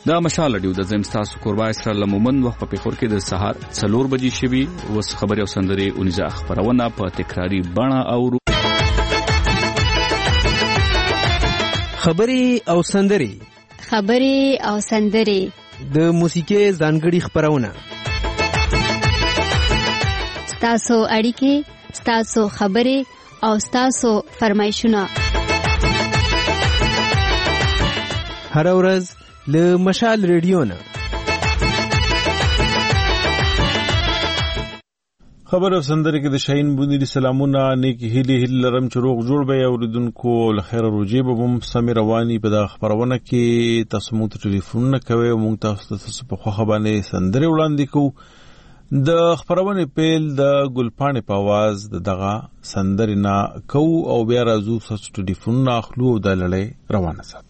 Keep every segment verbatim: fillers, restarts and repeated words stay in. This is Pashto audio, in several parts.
دا مشال رادیو د زم تاسو کوربای سره لمومن وخت په خور کې د سهار څلور بجې شوي وس خبري او سندري اونځه خبرونه په تکراری بڼه او خبري او سندري خبري او سندري د موسیقي ځانګړي خبرونه ستاسو اړیکې ستاسو خبري او ستاسو فرمایشونه هر ورځ له مشال ریډیو نه خبر او سندره کې د شاهین بونی سلامونه نیکی هلي هلي لرم چې روغ جوړ به اوریدونکو لخير روجي به هم سم رواني په د خبرونه کې تاسو مو ټلیفون نه کوي او مونږ تاسو ته په خو خبرونه سندره وړاندې کوو د خبرونه پیل د ګلپانې په आवाज دغه سندره نه کوو او بیا راځو تاسو ټلیفون نه اخلو د لړۍ روانه ساتو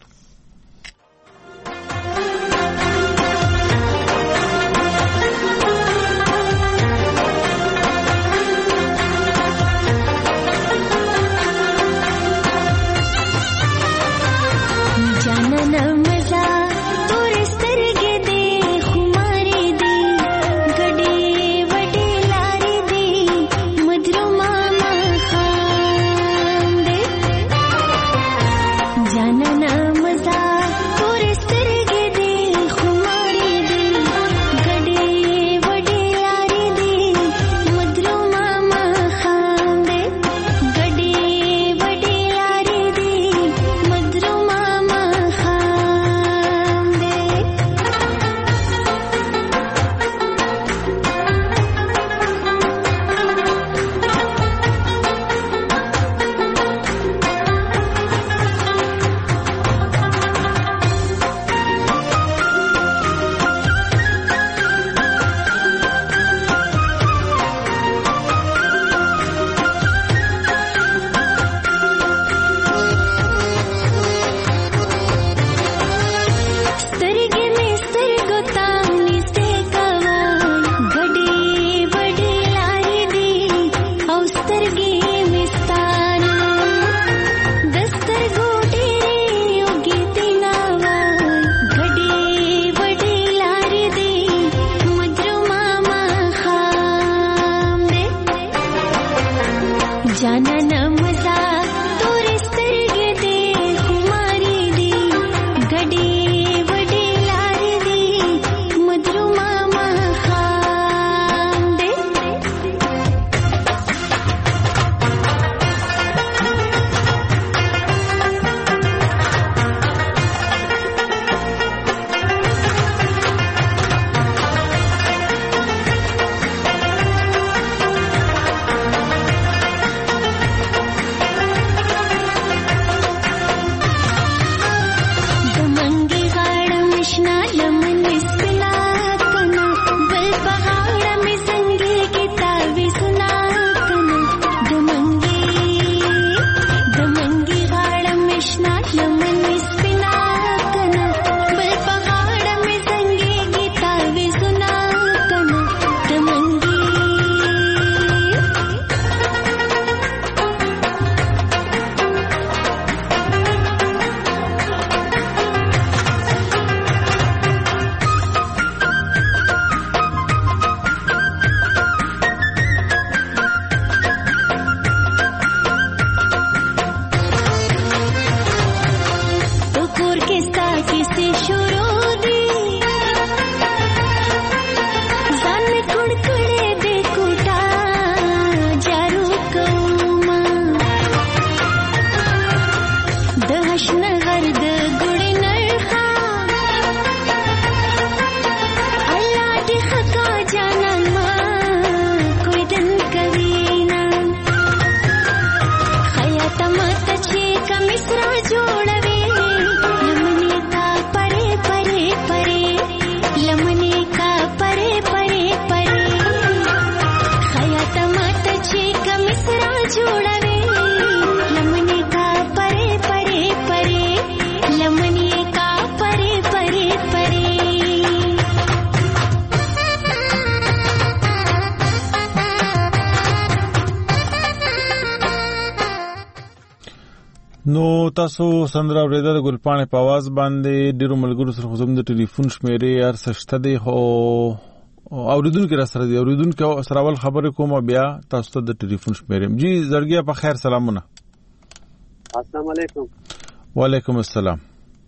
نو تاسو سندره اوریدل د ګلپاڼې په आवाज باندې ډیرو ملګرو سره خو زموږ د ټلیفون شمیرې هر څه شته دی خو اوریدونکو را سره دی اوریدونکو سره اول خبرې کوم بیا تاسو ته د ټلیفون شمیرې جی زړګیا په خیر سلامونه السلام علیکم وعلیکم السلام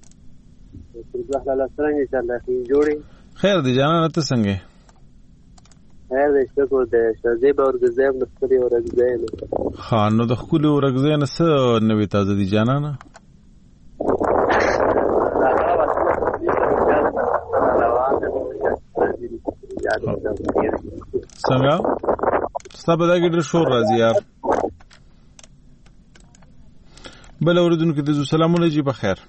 الله څنګه انشاءالله جوړي خیر دی جانا ته څنګه خیر دی شکر دی شزیب اورګزیم د خپل اورګزیم خان نو د خپل اورګزیم څه نوې تازه دی جانا نه څنګه سبا دا ګډ شو راځي یار بل اوریدونکو ته سلامونه جی په خیر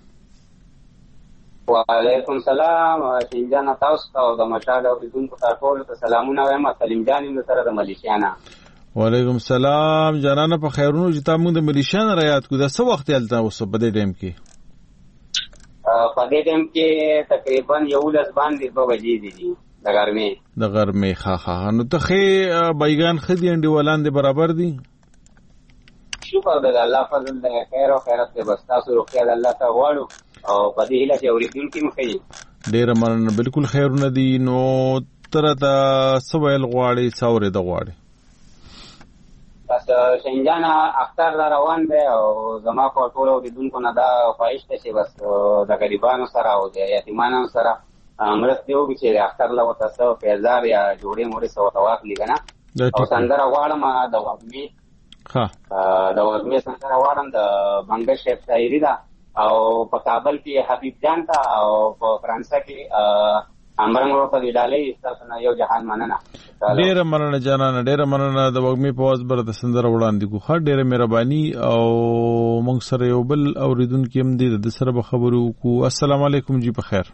وعلیکم السلام شینجان تاسو ته د مشال اوریدونکو ټول ته سلامونه وایم سلیم جان نو سره د ملیشیانا وعلیکم السلام جانانه په خیرونو چې تاسو موږ د ملیشیانا را یاد کو دا څه وخت یالته اوس په دې ټیم کې په دې ټیم کې تقریبا یو لس باندې په وجې دي د ګرمي د ګرمي ها ها نو ته خې بایگان خدي انډي ولان دي برابر دي شکر د الله فضل د خیر او خیرت ته بس تاسو روغتیا د الله ته غواړو او په دې هیله چې اوریدونکو مخې ډېر مننه بالکل خیرونه دي نو تر ته سوال غواړي څاورې د غواړي بس شینجانا اختر روان دی او زما په ټول اوریدونکو نه دا خواهش ته چې بس د غریبانو سره او د یتیمانو سره مرسته وکړي چې اختر له وتاسو پیزار یا جوړې مورې سو تواخلي کنه او سندره غواړم د وګمي ها د وګمي سندره غواړم د بنگش شیخ شاعری دا او په کابل کې حبیب جان تا او په فرانسه کې امرنګ په ویډالې تاسو نه یو جهان مننه ډېر مننه جانانه ډېر مننه د وګمي په واز بر د سندره وړاندې کو خا ډېر مهرباني او موږ سره یو بل اوریدونکو هم دي د سره به خبرو کو السلام علیکم جی په خیر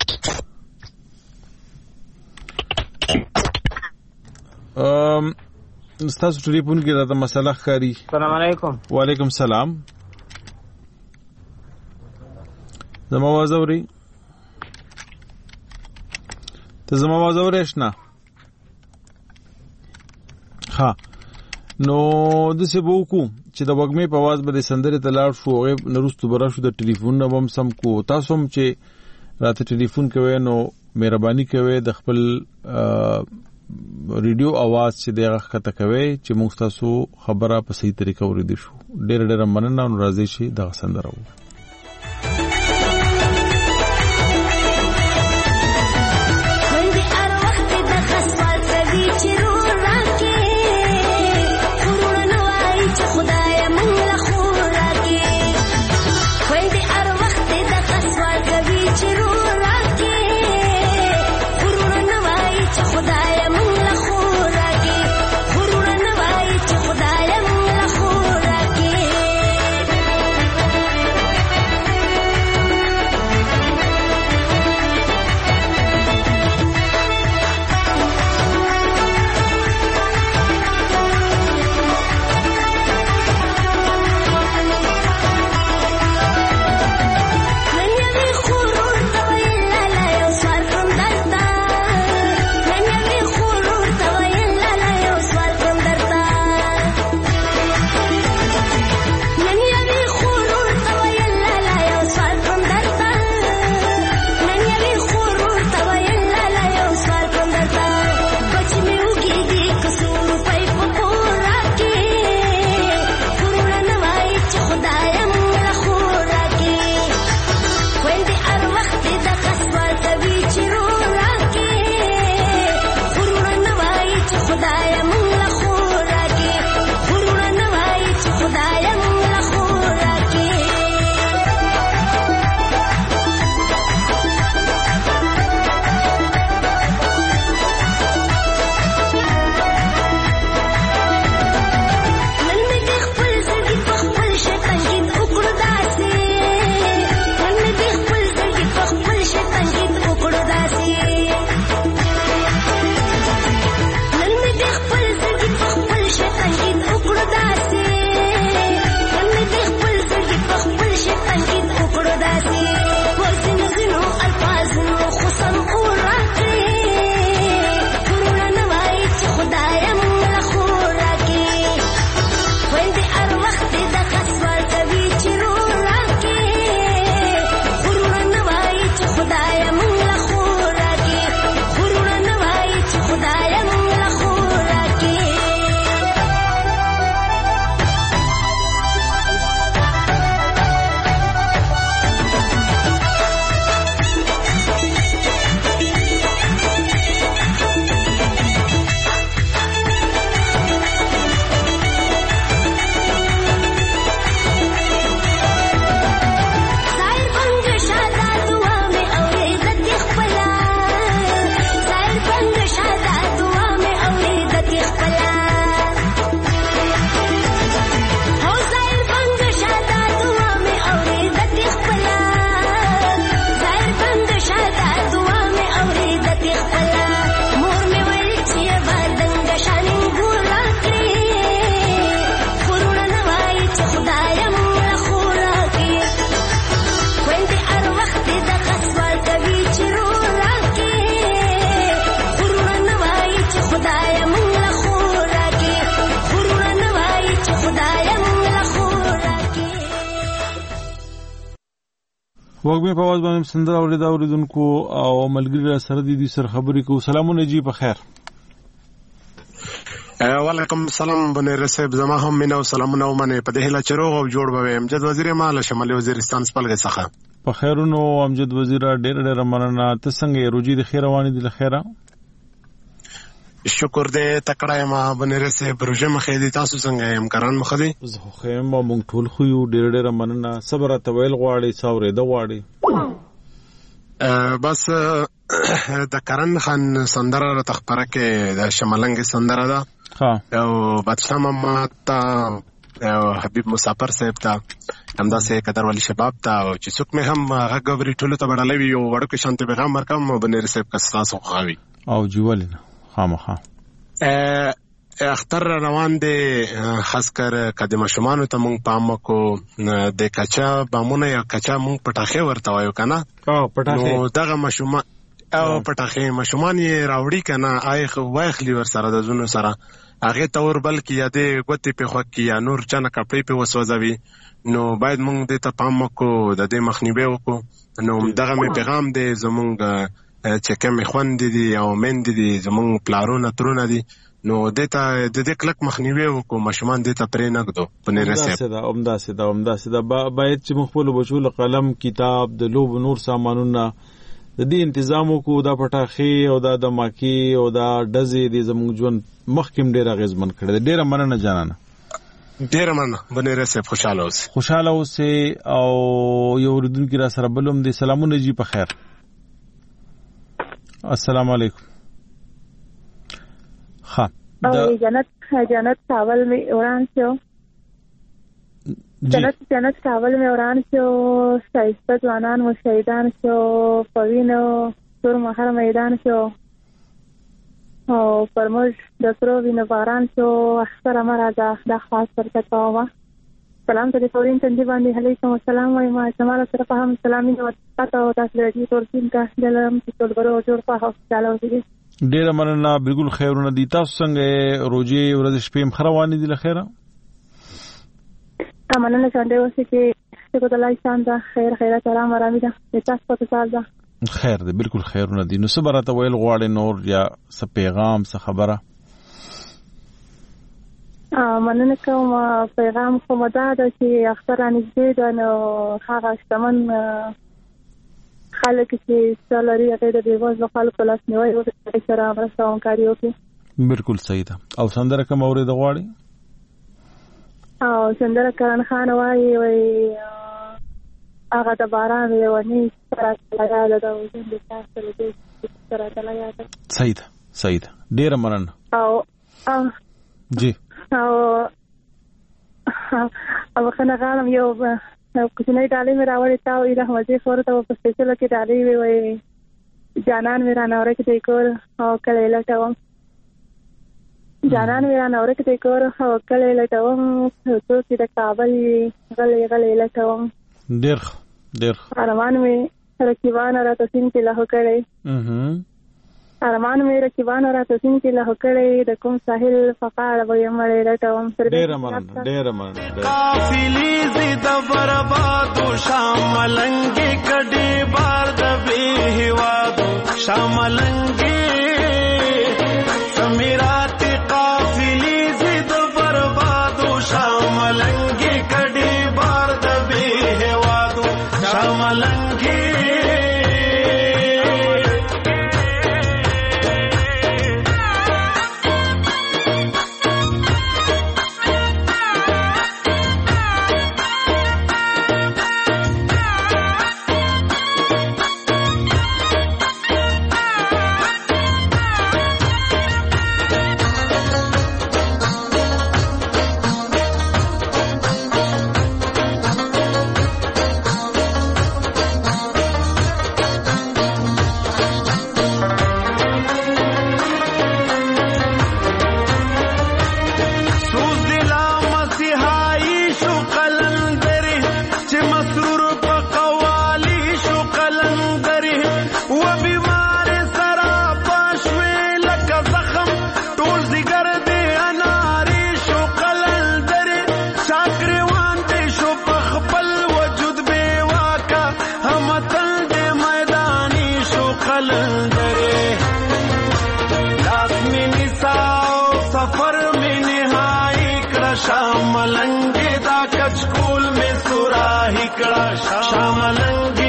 ام استاد ټلیفون کې راته مسله ښکاری السلام علیکم وعلیکم السلام زما आवाज اوري ته زما आवाज اورې شنه ها نو د څه بوکو چې د وګمې په आवाज باندې سندره تلاړ شو او نورستو برا شو د ټلیفون نه هم سم کو تاسو هم چې راته ټلیفون کوي نو مهرباني کوي د خپل ریډیو आवाज چې دغه خطه کوي چې موږ تاسو خبره په صحیح طریقه اوریدو شو ډېر ډېر مننه او راځي شي د سندره و وګمه په आवाज باندې سندره اوریدا اوریدونکو او ملګری سره د دې سره خبرې کو. سلامونه جی په خیر. وعلیکم السلام بنیر صاحب، زما هم مینه او سلامونه ومنه. په دې هله چروغ او جوړ به امجد وزیر مال شمالي وزیرستان سپلګه څخه په خیرونو. امجد وزیر ډېر ډېر مننه. ته څنګه روجي د خیر رواني دي لخيره؟ شکر دې تکړه ما بنیر صاحب روجه مخې دي. تاسو څنګه يم کران مخ دي؟ زه خو ما مونږ ټول خو یو ډېر ډېر مننه. صبر ته ویل غواړي څاورې د غواړي بس د کرن خان سندره را تخبره کې د شمالنګ سندره ده. ها او بادشاہ محمد تا او حبیب مسافر صاحب تا همدا سه قدر والی شباب تا او چې څوک مې هم غږوري ټولو ته وړلې وي او وړو کې شانته پیغام ورکم بنیر صاحب کا تاسو خوغاوي او جوالنا خامخا اختر روان دي. خاص کر قدمه شمانو ته مونږ پام کو د کچا بامونه یا کچا مونږ پټاخه ورته وایو کنه. او پټاخه نو دغه مشومان او پټاخه مشومان یې راوړي کنه آی خو وایخلی ور سره د زونو سره هغه تور بلکې یادې غوتی په خو کې یا نور چنه کپړې په وسوځوي. نو باید مونږ د ته پام کو د دې مخنیوي وکړو. نو دغه می پیغام دی زمونږ چې کوم خوند دي او مند دي زمونږ پلارونه ترونه دي. نو دته د دې کلک مخنیوي وکړو مشمان دته پرې نګدو پنیر صاحب. دا عمده سدا عمده سدا باید چې مخبل بچو قلم کتاب د لوب نور سامانونه د دې تنظیم کو. دا پټاخي او دا د ماکی او دا دزې د زموږ ژوند مخکیم ډیر غیزمن کړي. ډیر مننه جانانه. ډیر مننه بنیر صاحب. خوشاله اوسئ خوشاله اوسئ او یو ردونکو را سره بلوم دي. سلامونه جی په خیر. السلام علیکم. ها جنت جنت چاول میں اوران شو جنت جنت چاول میں اوران شو شایسته ځوانان مو شهیدان شو پوینو تور مهر میدان شو او پرموج د ترو وینو باران شو. اختر امراده د خاص ورته کوه. سلام ته فورین تندې باندې علیکم السلام وایم. ما سماره سره په هم سلامي نو پتا او تاسو دې تورین کا دلم چې ټول غرو جوړ په هوسپټال اوسئ. ډیر مننه. بالکل خیرونه دي. تاسو څنګه روزي ورځ شپې مخروانې دي لخيره؟ مننه څنګه اوسئ چې څنګه د لای شان دا خیر خیر سلام آرامي ده. تاسو په تاسو ده خیر دي. بالکل خیرونه دي. نو صبر ته ویل غواړي نور یا څه پیغام څه خبره؟ ا مننه کوم. پیغام خو مدا ده چې اختر نږدې ده. نو هغه شتمن خلک چې سالري هغه د بیوزلو خلکو لاس نیوي او سره مرسته وکړي. اوکې بالکل صحیح ده. او سندره کوم اورید غواړي؟ او سندره کرن خان وایي وای هغه د باران یوونی سره لګاله دا وځي د تاسو دې سره لګاله. صحیح ده صحیح ده. ډیر مننه. او جی او او خنه غالم یو نو کوچنۍ ډالۍ مې راوړې تا او ایله مزه خور ته په سپیشل کې ډالۍ وی وي جانان مې را نور کې کور او کله لټوم جانان مې را نور کې کور او کله لټوم څو چې د کابل غلې غلې لټوم. ډېر ډېر ارمان مې رکیوان را تاسین کې له کړې ارمان مې رکیوان را تاسین کې له کړې د کوم ساحل فقار وې مړې لټوم. ډېر مننه ډېر مننه. قافلې زید برباد شاملنګي کډې بار د به هوادو شاملنګي سمیرات قافلې زید برباد شاملنګي کډې بار د به هوادو شاملنګي کړه شاملنګي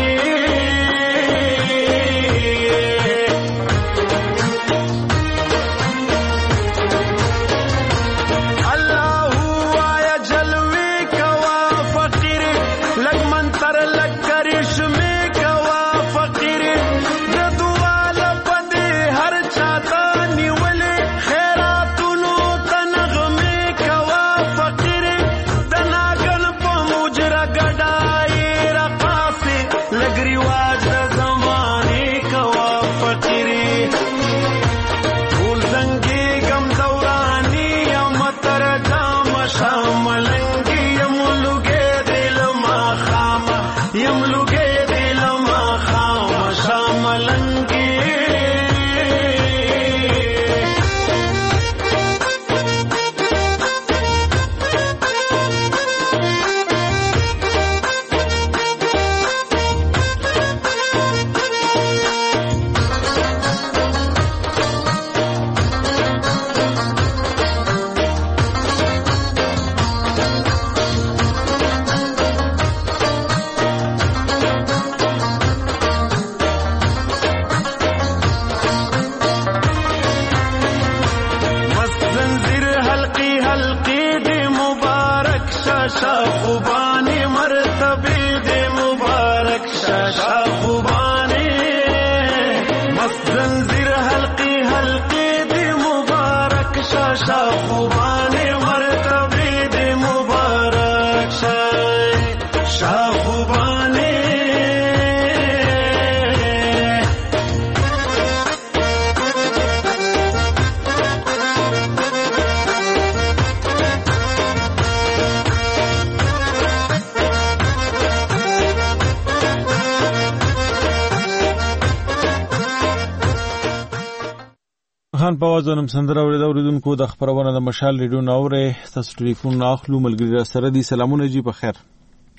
خان په وازونم سندره اورید اوریدونکو د خبرونه د مشال ریډیو ناوره تاسو ټلیفون اخلو ملګری سره دی. سلامونه جی په خیر.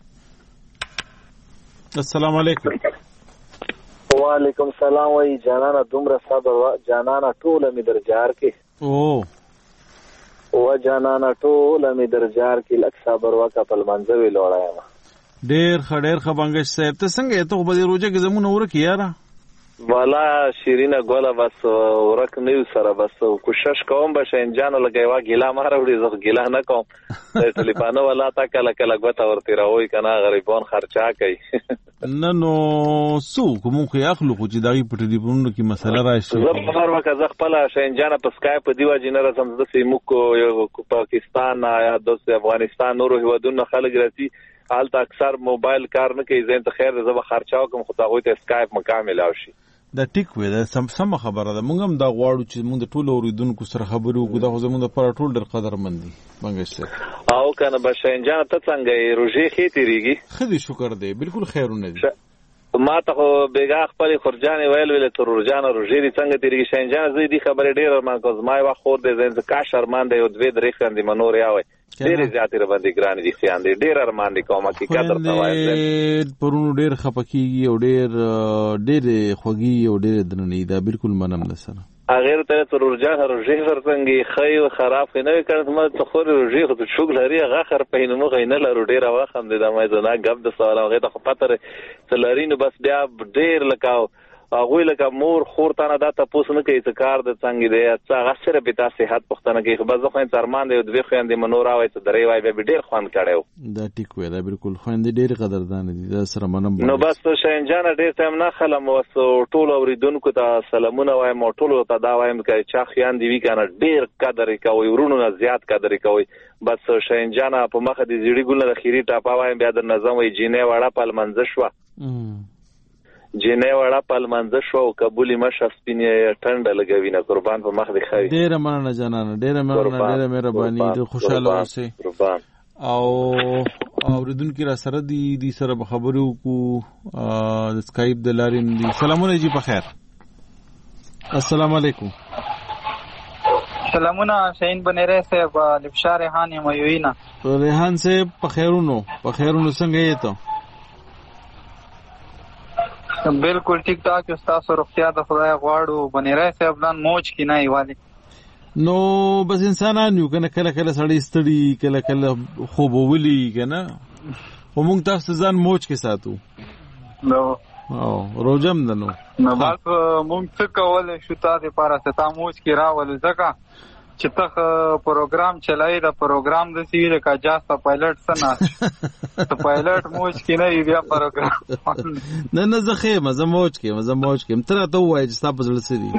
السلام علیکم. وعلیکم السلام. وای جانانا دومره صبر جانانا ټوله می درجار کې او و جانانا ټوله می درجار کې لک صبر وکا په منځوي لوړایم. ډیر خډیر خبنګش صاحب ته څنګه ته په دې روزه کې زمونه ورکه یاره والا شیرینه ګوله بس ورک نیو سره بس کوشش کوم به شینجانو لګیوا ګیلا ماره وړي زه ګیلا نه کوم د ټلیفانو ولا تا کله کله غوته ورته راوي کنه غریبون خرچا کوي نه نو سو کوم خو اخلو خو چې دغه په ټلیفونونو کې مسله راشي زه په هر وخت ځ خپل شینجانه په سکایپ دیوا جنره سم د سیمکو یو پاکستان یا د افغانستان نورو هیوادونو خلک راځي حالت اکثر موبایل کار نه کوي زین ته خیر زه خرچاو کوم خو تاغوي ته سکایپ مکمل او شي دا ټیک وې دا سم سم خبره ده. مونږ هم دا غواړو چې مونږ د ټولو اوریدونکو سره خبرو وکړو. دا خو زموږ لپاره ټول ډېر قدرمن دي. منګش او کنه بشینجان ته څنګه روزي خې تیریږي؟ خدي شکر دی بالکل خیرونه دي. ما ته خو بیګا خپل خرجانې ویل ویل تر ورجان روزي دي څنګه تیریږي شینجان زه دې خبرې ډېر ارمان کوم. ما یو خور دې زنده کا شرمان دی او دوی درې خاندي منور یاوي ډېر زیاتې را باندې ګران دي خیان دي ډېر ارمان دي کومه کې قدر ته وایي پرونو ډېر خپکیږي او ډېر ډېر خوږي او ډېر درنې دا بالکل منم نه سره اگر ته تر ورجان روزي ورڅنګي خي او خراب نه وکړم ما ته خو روزي خو شغل لري هغه خر په نومو غینه لرو ډېر واخم دي دا مې زنا غب د سوال هغه ته پاتره سلارینو بس بیا ډېر لکاو هغه لکه مور خور ته نه دا تاسو نه کوي چې کار د څنګه دی چې هغه سره په تاسو صحت پختنه کوي خو بس خو ترمان دی دوی خو اندې منور اوي چې درې وای به ډیر خوان کړو دا ټیک وای دا بالکل خو اندې ډیر قدردان دي دا سره منم نو بس شینجان ډیر ټایم نه خلم وسو ټول اوریدونکو ته سلامونه وایم او ټول ته دا وایم چې چا خیان دی وی کنه ډیر قدر کوي ورونو نه زیات قدر کوي بس شینجان په مخه دي زیړی ګل د خيري ټاپا وایم بیا د نظم وی جینې وړه پل منځ شو جنې وړه پل منځ شو او قبولي مشه سپینې ټنډه لګوي نه قربان په مخ دی خوي ډېر مننه جانانه ډېر مننه ډېر مهرباني ډېر خوشاله اوسئ قربان او اوریدونکو را سره دی دی سره خبرو کو د سکایپ د لارین دی. سلامونه جی په خیر. السلام علیکم. سلامونه شاهین بنيره صاحب لبشار ریحان میوینا. ریحان صاحب په خیرونو په خیرونو څنګه یې ته؟ بالکل ټیک ټاک استاد روغتیا د خدای غواړو بنيره صاحب لان موج کی نه ایواله نو بس انسانان یو کنه کله کله سړی ستړي کله کله خوب ولي کنه خو موږ تاسو ځان موج کې ساتو نو او روزم دنو نو بس موږ څه کولای شو تاسو لپاره ته موج کې راول ځکه چې ته پروګرام چلای دا پروګرام د سی له کا جاستا پایلټ سنا ته پایلټ موج کې نه بیا پروګرام نه نه زه خې مزه موج کې مزه موج کې تر ته وای چې تاسو ځل سړي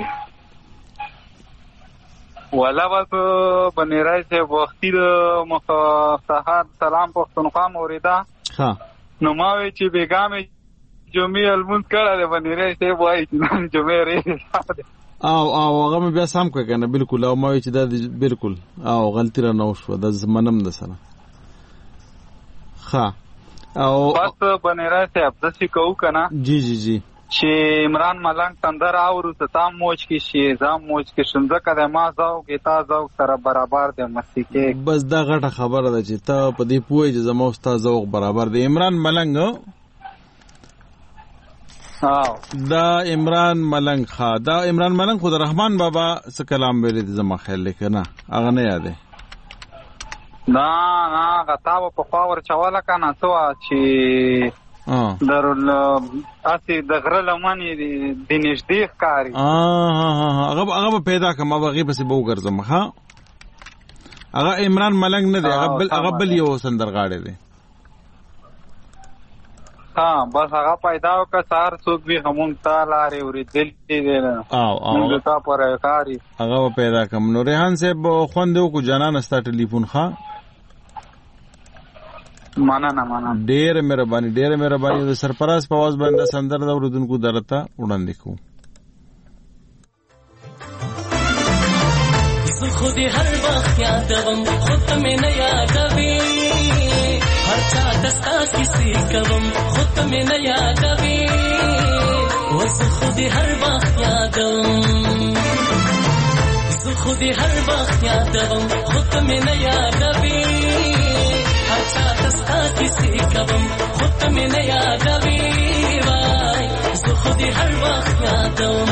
ولا بس بنیرای سے وختي د مخصحات سلام پښتونخوا موریدا ها نو ما وی چې بیګامې جمعې المنز کړه د بنیرای سے وای چې جمعې ری او او هغه بیا سم کوي کنه بالکل او ما وی چې دا بالکل او غلطی را نه وشو د زمنم د سره ها او بس بنیرای سے ابدسی کو کنه جی جی جی چې عمران ملنګ تندر اورو ته تام موج کې شي زام موج کې شنده کده ما زاو کې تا زاو سره برابر دی مستی کې بس دا غټه خبره ده چې ته په دې پوهې چې زما استاد زاو برابر دی عمران ملنګ ها دا عمران ملنګ ها دا عمران ملنګ خو د رحمان بابا څخه کلام ویل دي زما خیال لیکنه هغه نه یاد نه نه غتا په پاور چواله کنه تو چې درول اسی د غره لمنې د نږدې ښکاري هغه هغه پیدا کما بغي پسې بو ګرځم ها هغه عمران ملنګ نه دی هغه بل هغه بل یو سندرغاړی دی ها بس هغه پیدا وکړ سار څوک به همون تالاره ورېدل دي نه او او تا پر کاری هغه پیدا کم نو ریحان صاحب خوندو کو جنان استا ټلیفون ښا معنا نه معنا ډېر مهرباني ډېر مهرباني د سرپراز په आवाज باندې سندر د اوردونکو درته وړاندې کوم زه خو دې هر وخت یادوم خو ته مې نه یادوې هر چا ته ستا کیسې کوم خو ته مې نه یادوې زه خو دې هر وخت یادوم زه خو دې هر وخت یادوم خو ته مې نه یادوې هر چا ته ستا کیسې کوم خو ته مې نه یادوې وای زه خو دې هر وخت یادوم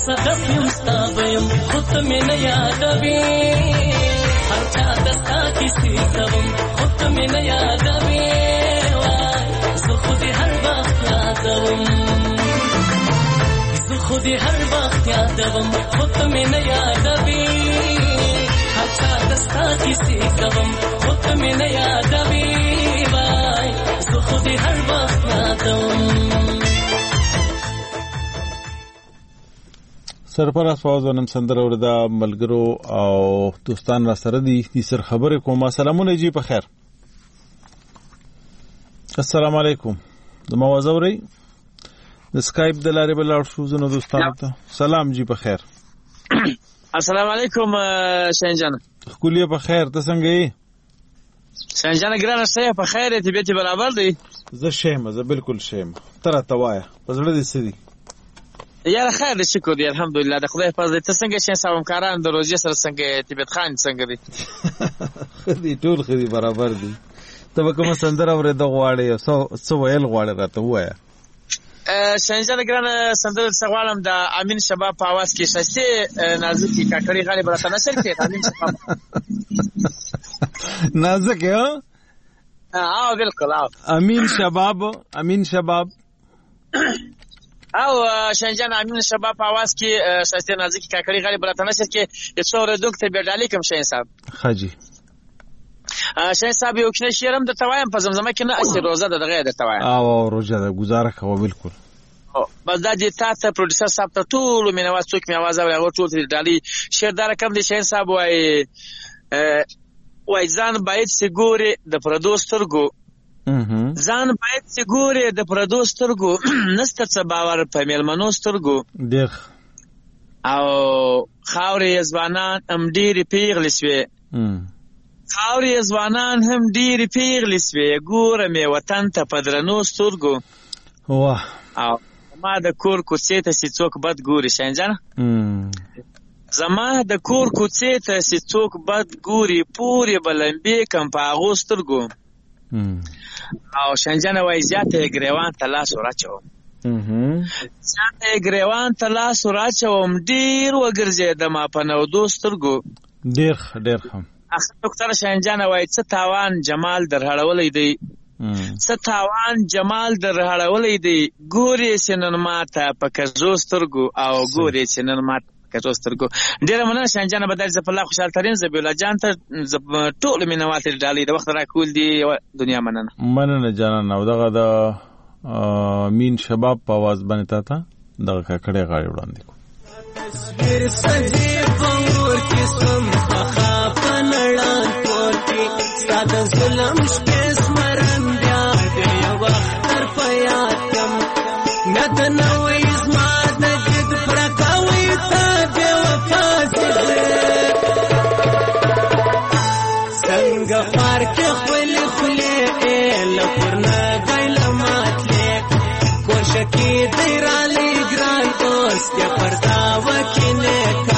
صدف یم ستا بیم خود می نه یادوي هر چا دستا کسی کوم خود می نه یادوي زه خودی هر وخت یادوم زه خودی هر وخت یادوم خود می نه یادوي هر چا دستا کسی کوم خود می نه یادوي زه خودی هر وخت یادوم. سرپرست فواز ونم سندره وردا ملګرو او دوستان را سره دي دي سر خبره کوم. سلامونه جی په خیر. السلام علیکم. د موازوري د سکایپ د لارې بل اړ شو زنه دوستانو ته سلام جی په خیر. السلام علیکم شنجان. خولي په خیر. ته څنګه یې؟ شنجان ګرانه سه په خیر ته به برابر دی. زه شیم زه بالکل شیم. تر توایا په زړه دې سدي. یاره خیر دې شکر دی الحمدلله د خدای په فضل. ته څنګه شې سلام کاران د روزي سره څنګه طبيعت خان څنګه دی؟ خدي ټول خدي برابر دي. ته کوم سندره ورې د غواړې سو سو ویل غواړې راته وایا. شنجان ګرانه سندره سوالم د امین شباب په आवाज کې شسته نازکی کاکړي غالي برته نشر کې امین شباب نازک ها اه بالکل اه امین شباب امین شباب او شنجان امین شباب په आवाज کې شسته نازکی کاکړي غالي برته نشر کې یو څو ردوک ته بیډالي کوم شین صاحب خاجي شین صاحب یو کله شیرم د توایم په زمزمه کې نه اسی روزه د دغه د توایم او روزه د گزاره کوه بالکل. بس دا دې تاسو پروډوسر صاحب ته ټول مینه واس څوک می आवाज اوري او ټول دې ډالي شیردار کم دي شین صاحب وای وای ځان باید سګوري د پردوسترګو ځان باید سګوري د پردوسترګو نست څه باور په ملمنو سترګو ډېر او خاورې ځوانان ام ډېری پیغلې سوي خاورې ځوانان هم ډېری پیغلې سوي ګوره مې وطن ته په درنو سترګو واه او ما د کور کوڅې ته چې څوک بد ګوري شنجان زما د کور کوڅې ته چې څوک بد ګوري پورې بلمبې کم په هغو سترګو او شنجان وایي زیاته یې ګریوان ته لاس وراچوم زیاته یې ګریوان ته لاس وراچوم ډېر وګرځېدم په نودو سترګو ډېر ډېر هم اخر ډاکټر شنجان وایي څه تاوان جمال در هړولی دی څه تاوان جمال در هړولی دی ګورې چې نن ماته په کږو سترګو او ګورې چې نن ماته په کږو سترګو. ډېره مننه شنجانه به داسې زه په الله خوشحال ترین زبیوله جان ته ټولو مینوال ته ډالۍ د وخت راکول دي دنیا مننه مننه جانانه. او دغه د مین شباب په आवाज باندې تا ته دغه ککړې غاړې وړاندې کو تصویر سجې پور کې سم خخا پنړان پور کې ساده ظلم شپې سمرن بیا دې وخت تر پیات کم ند نوې زما د جد پرکاوي تا دې وفا څنګه پار کې خپل خلې لپرنا غل ماتلې کوشکی دې را لګران اوس کې پردا وکینه کا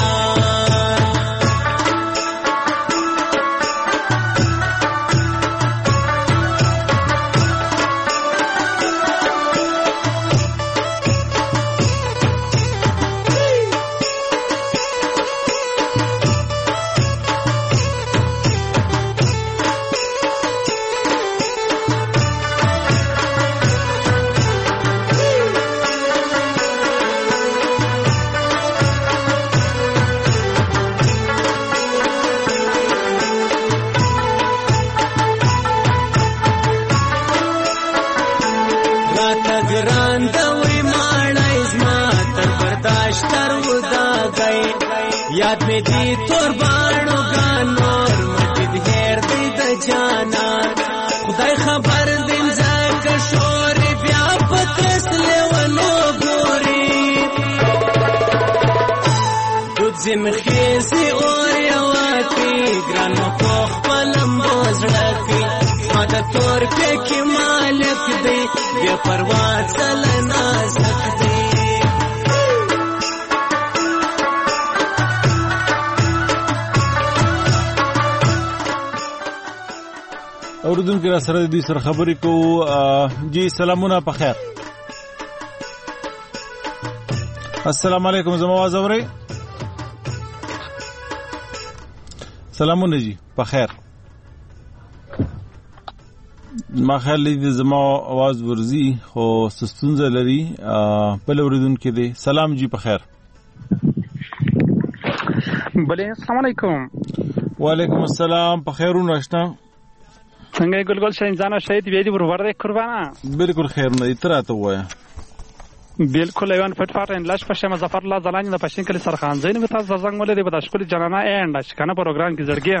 یاد میں دی تور بانو گانور مجد غیر دی د جانا خدای خبر دین زنگ شور بیا پترس لیونو گوری دود زم خیزی اور یواتی گرانو پوخ پلم بوزڑکی مادا تور پیکی مالک دی بیا پرواز چلنا سکتی اوردون کې را سره دې سره خبرې کو. جی سلامونه په خیر. السلام علیکم زما आवाज اورئ سلامونه جی په خیر ما خیال دې زما आवाज ورزي خو ستونزه لري بل اوریدونکو دې سلام جی په خیر بله السلام علیکم وعلیکم السلام په خیرونه آشنا څنګه ګلګل شین ځانو شهید ویدی ورور دې قربانا بالکل خیر نه تراته وایا بالکل ایوان فټفاټ ان لاش پښه مظفر الله زلانی د پښین کلی سرخان زین به تاسو زنګ ولې د بداشکل جنانا اینډ شکنه پروګرام کې زړګیا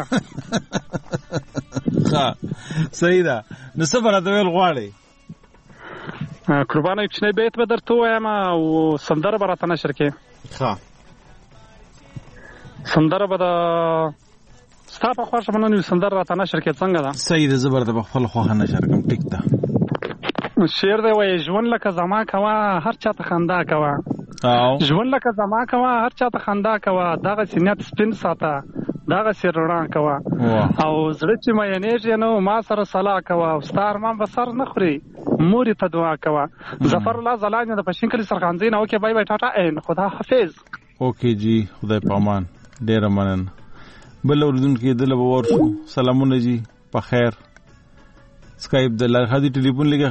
ها صحیح ده نو څه فرات ویل غواړي قربانه کښنه بیت به درته وایم او سندره براتنه نشر کې ها سندره به د ستا په خواشه منو سندره راتنه نشر کې څنګه ده صحیح ده زبر د خپل خواخه نشر کوم ټیک ده شعر دی وای ژوند لکه زما کوا هر چاته خندا کوا او ژوند لکه زما کوا هر چاته خندا کوا دغه سینات سپین ساته دغه سرړه کوا او زړه چې مې نه نو ما سره صلاح کوا او ستار مان بسر نه خوري موري ته دعا کوا ظفر الله زلانی د پښین کلی سرخانزین او کې بای بای ټاټا ان خدا حافظ اوکے جی خدای پامان ډیر منن بل اوردونکو دل به ورشو سلامونه جی په خیر سکایپ د لارخدي ټلیفون لګه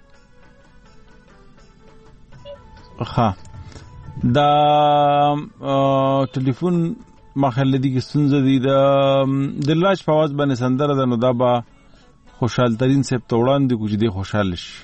ها دا ټلیفون مخاله دي کې سنځ دي د دلاش په आवाज باندې سندره ده نو دا با خوشحال ترين سپ توړان دي کوجې دي خوشاله شي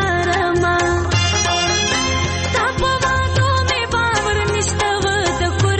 Thank you.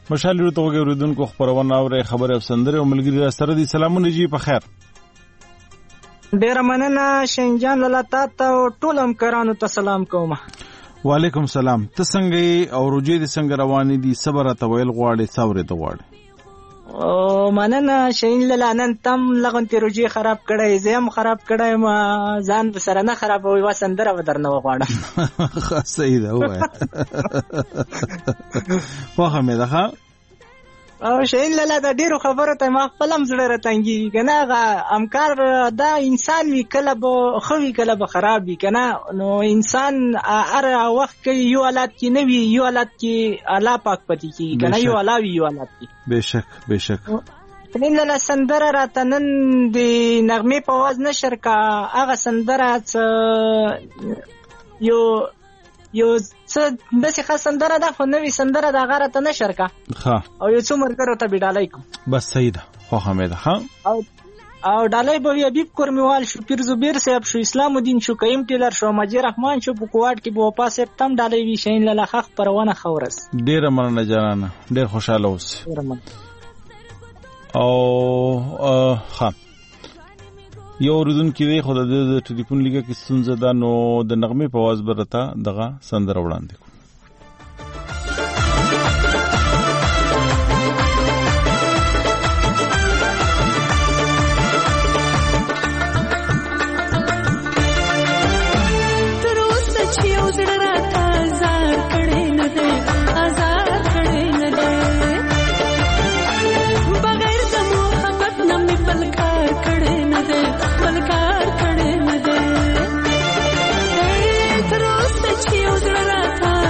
مشال ورته وګوریدونکو خبرونه اوري خبره او سندره او ملګری را سره دي. سلامونه جی په خیر. ډیر مننه شینجان لاله ته ټول همکارانو ته سلام کوم. وعلیکم سلام. ته څنګه او روجي دي څنګه رواني دي؟ صبر ته ویل غواړي څورې ته غواړي. او مننه شین لاله نن تم لغون تی روجي خراب کړای زم خراب کړای ما ځان سره نه خراب وي وسندره ودرنه وغواړم. صحیح ده وای. په مې ده او شین لاله د ډیرو خبرو ته ما خپلم زړه راتنګي کنه هغه امکار دا انسان وی کله به خوي کله به خراب وي کنه نو انسان هر وخت کې یو حالت کې نه وي یو حالت کې الله پاک پتی کې کنه یو الله وی یو حالت کې بهشک بهشک. شین لاله سندره راتنن د نغمه په आवाज نشر کا هغه سندره یو یو څه داسې خاص سندره ده خو نوې سندره ده هغه راته نشر کا او یو څو ملګرو ته به ډالۍ کوم. بس صحیح ده خو حمید ها او او ډالۍ به وي حبیب کورمیوال شو پیر زبیر صاحب شو اسلام الدین شو قیم ټیلر شو مجید رحمان شو په کوټ کې به پاسه تم ډالۍ وي شین لاله خخ پروانه خورس. ډیر مننه جانانه ډیر خوشاله اوس. او ها یو ردون کې دی خو د ټلیفون لګه کې ستونزه ده نو د نغمه په आवाज برته دغه سندره وړاندې کوم. تر اوسه چې یو زړه راته آزار کړی نه دی آزار کړی نه دی بغیر د محبت نه مې بل کار کړی نه دی بل کار کړی نه دی تر اوسه چې یو زړه راته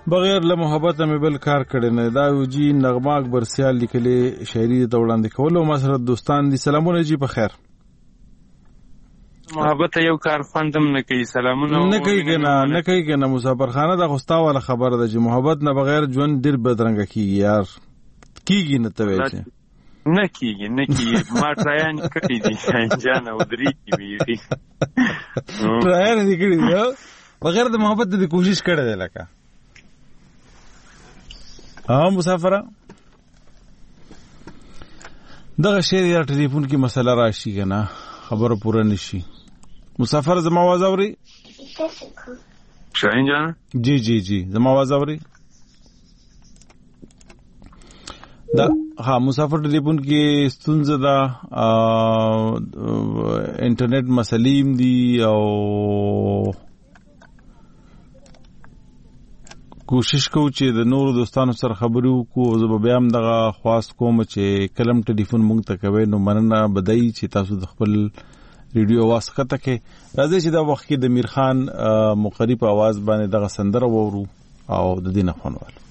بغیر له محبت مې بل کار کړی نه. دا یو جی نغمه اکبر سیال لیکلې شاعري ته وړاندې کولو. ما سره دوستان دي. سلامونه جی په خیر. محبت یو کار خوندم نه کوي. سلامونه نه کوي کنه نه کوي کنه مسافر خانه دا خوستا والا خبره ده چې محبت نه بغیر ژوند ډیر بدرنګ کیږي یار. کیږي نه ته وایي نه کیږي نه کیږي. ما ټرایان کړی دي جان او درې کی ویری ټرایان دې کړی دی بغیر د محبت د کوشش کړی دی لکه ها مسافر دغه شی یا ټلیفون کې مسله راشي کنه خبره پوره نشي. مسافر زما आवाज اوري؟ شاهین جان جی جی جی زما आवाज اوري؟ دا ها مسافر ټلیفون کې ستونزه ده انټرنیټ مسلیم دي او کوشش کوو چې د نورو دوستانو سره خبرې وکړو. زه به بیا هم دغه خواست کوم چې کلم ټلیفون مونږ ته کوئ نو مننه بدایي چې تاسو د خپل ریډیو اواز ښکته کړئ. راځئ چې دا وخت کې د میر خان مقری په اواز باندې دغه سندره واورو او د دې نه خوند واخلو.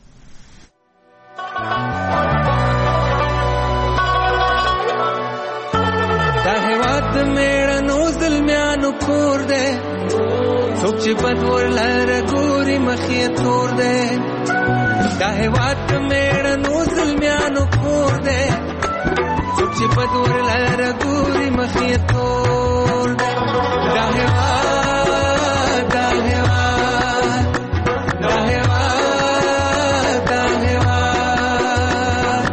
دا هېواد د مېړنو زلمیانو کور دی څوک چې بد ورلره ګوري مخ یې تور دی. دا هېواد د مېړنو زلمیانو کور دی څوک چې بد ورلره ګوري مخ یې تور دی. دا هېواد دا هېواد دا هېواد دا هېواد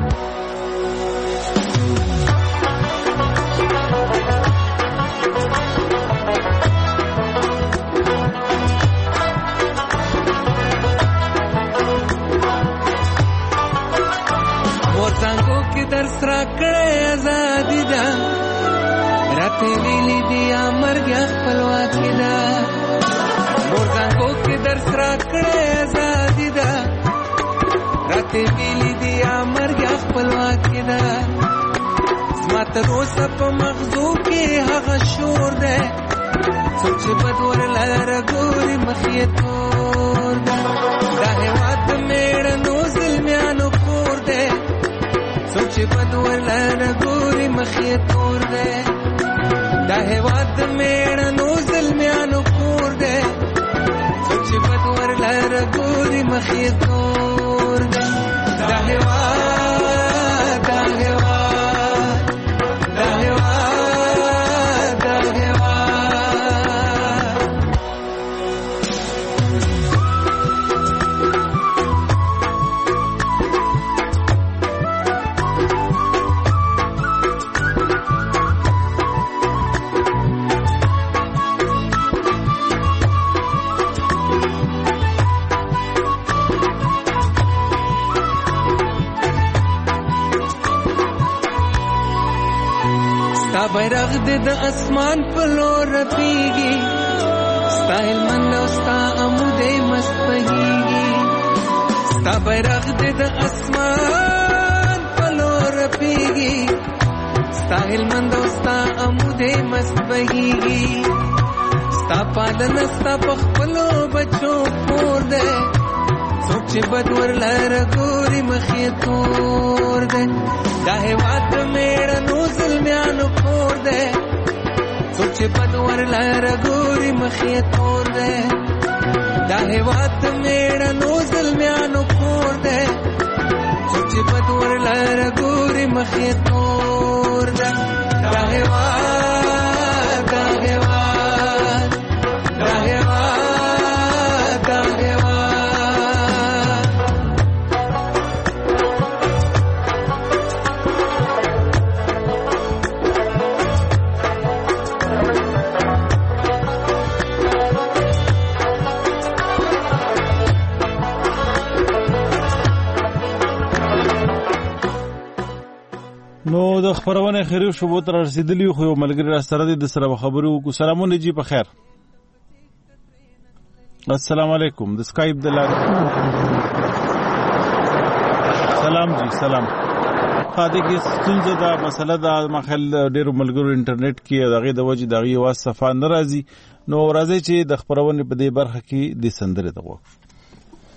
درس را کړې ازادي ده راته ویلي دي مرګ خپلواکي ده. مور زنګو کې درس را کړې ازادي ده راته ویلي دي مرګ خپلواکي ده. زما تر اوسه په مغزو کې هغه شور ده څوک چې بد ورلره ګوري مخ یې تور ده. دا هېواد د مېړنو زلمیانو کور ده څوک چې بد ورلره ګوري مخ یې تور دی. دا هېواد د مېړنو زلمیانو کور دی څوک چې بد ورلره ګوري مخ یې تور دی. دا هېواد دا هېواد دا هېواد دا هېواد بیرغ دې د اسمان په لور رپیږي ستا هلمند او ستا امودې مست بهیږي. ستا بیرغ دې د اسمان په لور رپیږي ستا هلمند او ستا امودې مست بهیږي. ستا پالنه ستا په خپلو بچو کور دی څوک چې بد ورلره ګوري مخ یې تور دی. دا هېواد د مېړنو زلمیانو کور دی څوک چې بد ورلره ګوري مخ یې تور دی. دا هېواد د مېړنو زلمیانو کور دی څوک چې بد ورلره ګوري مخ یې تور دی. دا هېواد دا هېواد دا هېواد دا هېواد نو د خبرونه خیرو شوبو تر رسیدلی خو یو ملګری را سره د سره خبرو کو. سلامونه جی په خیر. السلام علیکم د سکایپ د لار سلام جی سلام. خاطر کې ستونزه دا مسله دا مخل ډیرو ملګرو انټرنیټ کې دغه د وجې دغه واس صفه ناراضي. نو راځي چې د خبرونه په دې برخه کې د سندره دغه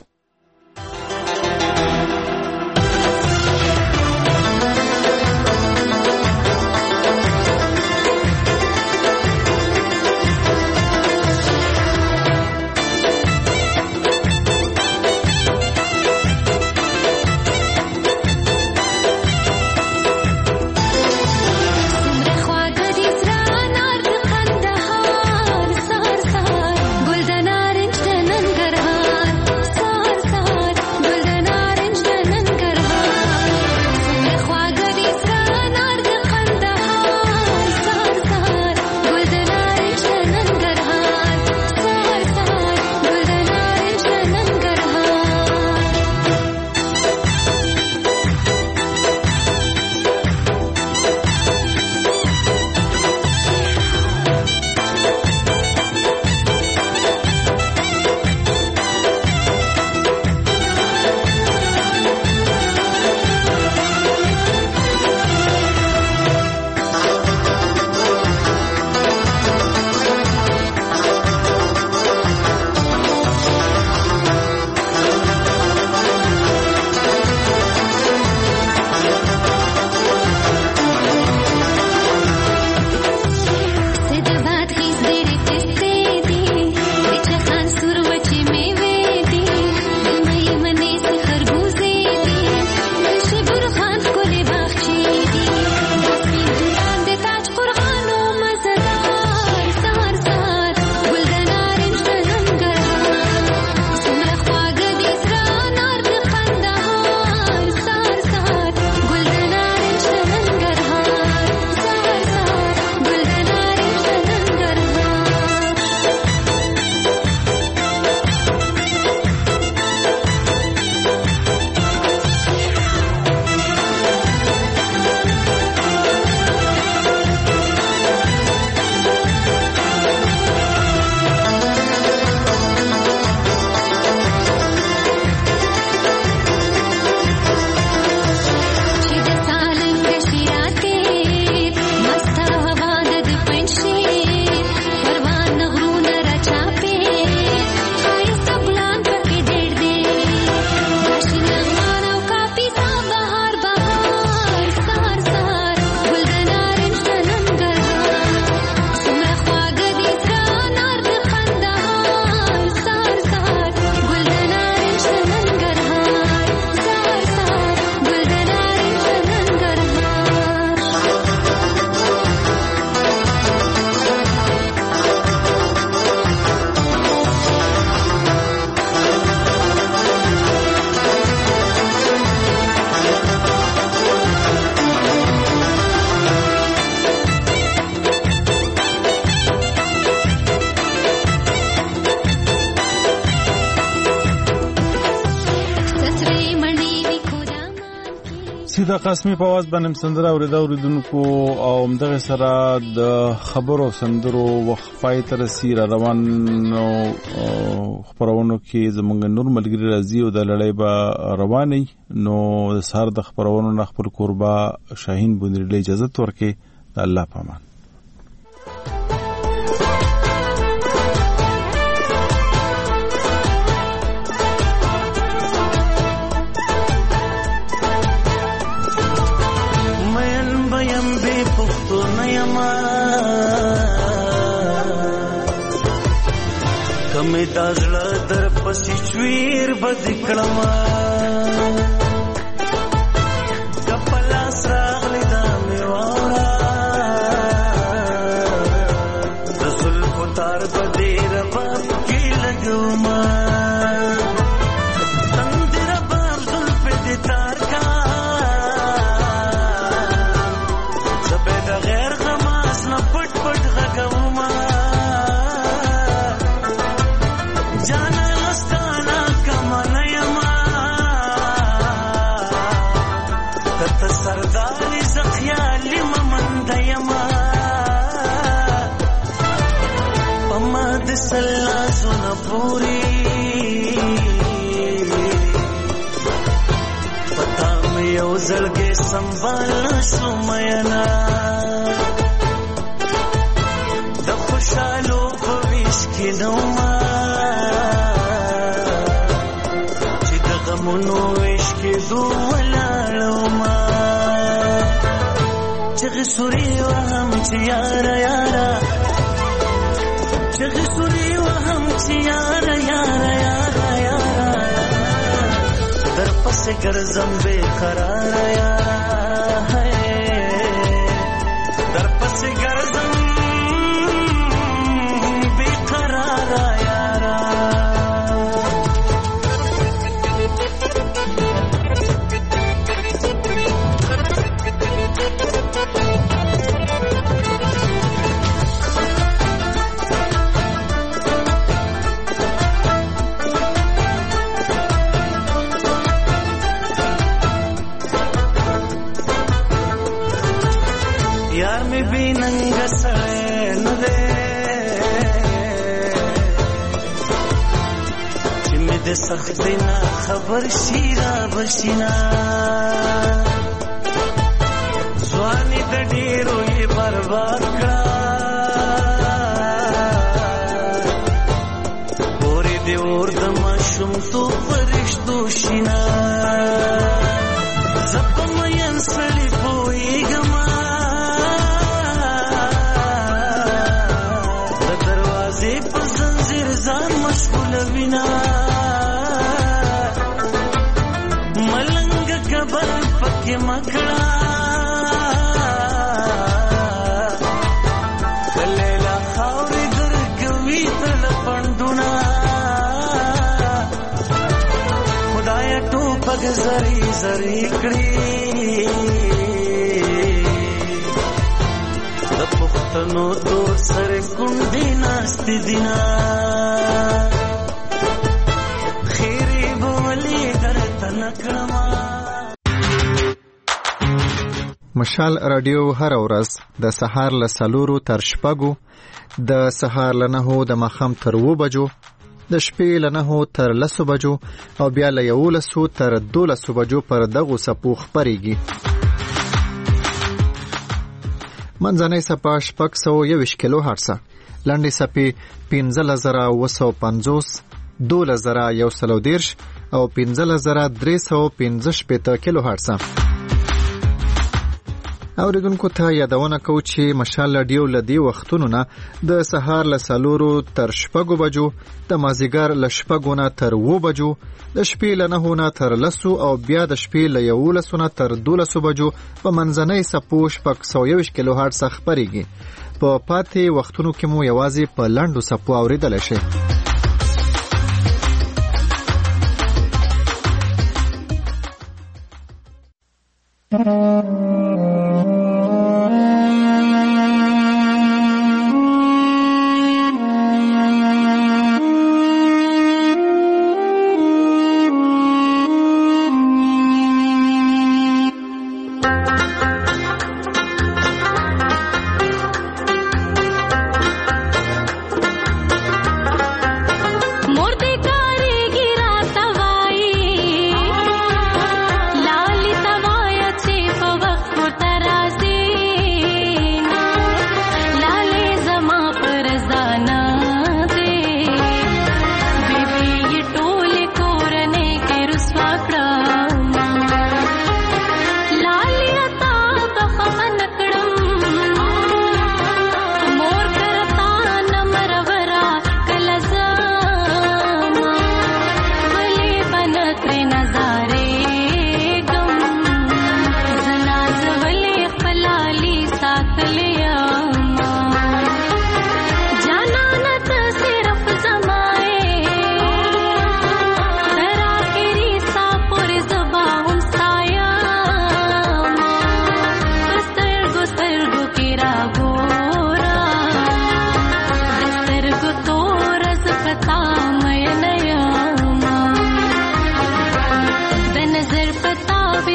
سیده قسمی په आवाज باندې سندره اوریدا اوریدونکو او همدغه سره د خبرو سندرو وخت پای تر سیر روان خبرونو کې زمونږ نور ملګری راځي او د لړۍ به رواني نو د سار د خبرونو نه خپل قربا شاهین بونری اجازه ورکړي د الله پامان کمی دازړه در پسې چویر بد کړما کپلا سراغلی دا میوارا رسول خطار بدیر باب کی لګوما تندر باب زل په دې تار کا زبې د غیر غماس نه پټ پټ غوما سرداری زخیالی ممند یما پمد سلاسون پوری پتا می یو زلگی سنبال شمینا د خوشالو پویش کی نوما چی د غمونو ویش کی دو ولالوما چغ سوری وهم چی یارا یارا چغ سوری وهم چی یارا یارا یارا یارا در پس گرزم بے قرار یارا در پس گرزم بے قرار یارا یار می بی ننگ سړی نه دی چې مې د سختۍ نه خبر شي را بشینا ځواني د ډېرو یې برباد کړه پورې دې اور د ماشومتوب په رشتو شینا زه په مین سړي پوهېږمه زان مشغول وینا ملنګ کبر پکې مکړه کلیلا خاورې درګوي تل پندونه خدای ټوپک زری زری کړی د پښتنو دور سره کونډې ناستې دینا خیری بولی درته نکړما مشال رادیو هر ورځ د سهار له څلورو تر شپږو د سهار له نهو د ماښام تر اوو بجو د شپې له نهو تر لسو بجو او بیا له یولسو تر دولسو بجو پر دغو څپو خپرېږي منځنۍ څپه شپږ سوه یوویشت کیلو هرڅه لنډې څپې پنځلس زره اوه سوه پنځوس دولس زره یو سل او دېرش او پنځلس زره درې سوه پنځه شپېته کیلو هرڅه اوریدونکو ته یادونه کوو چې مشال رادیو له دې وختونو نه د سهار له څلورو تر شپږو بجو د مازدیګر له شپږو نه تر اوو بجو د شپې له نهو نه تر لسو او بیا د شپې له یولسو نه تر دولسو بجو په منځنۍ څپو شپږ سوه یوویشت کیلو هرټز خپرېږي په پاتې وختونو کې مو یوازې په لنډو څپو اورېدلی شئ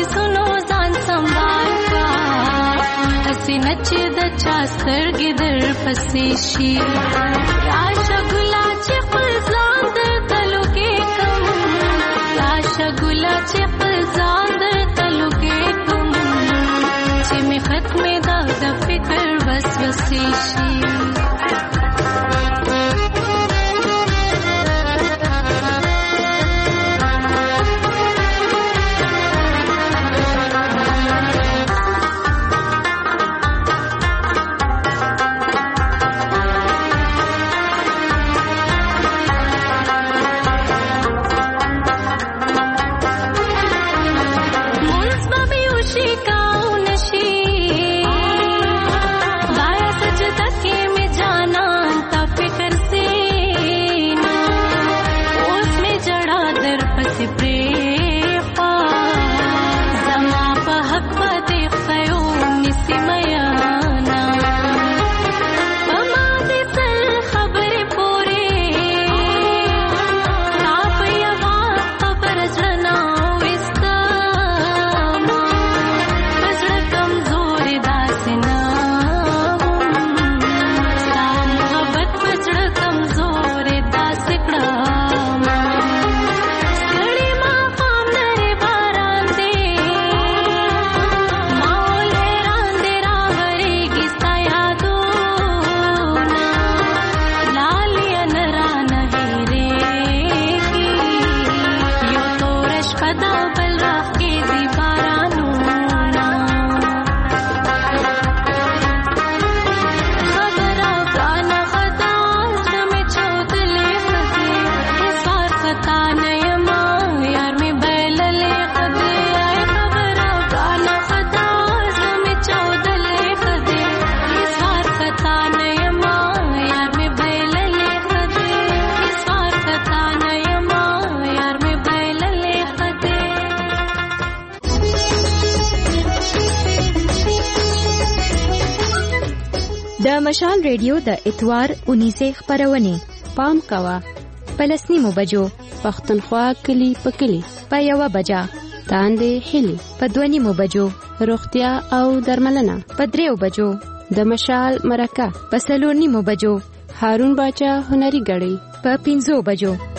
سنو ځان سنبال کا اسی نچ د چا سترګې در پسې شي راشه ګلا چې خپل ځان درته لوګې کوم راشه ګلا چې خپل ځان درته لوګې کوم چې مې ختمې دا د فکر وسوسې شي د مشال ریډیو د اتوار اونیزه خبرونه پام کوا پلسنی مو بجو پختونخوا کلی پکلی په یو بجا تاندې هلی په دوه نیمو بجو روغتیا او درملنه په دریو بجو د مشال مرکه په څلور نیمو بجو هارون باچا هنري غړي په پنځو بجو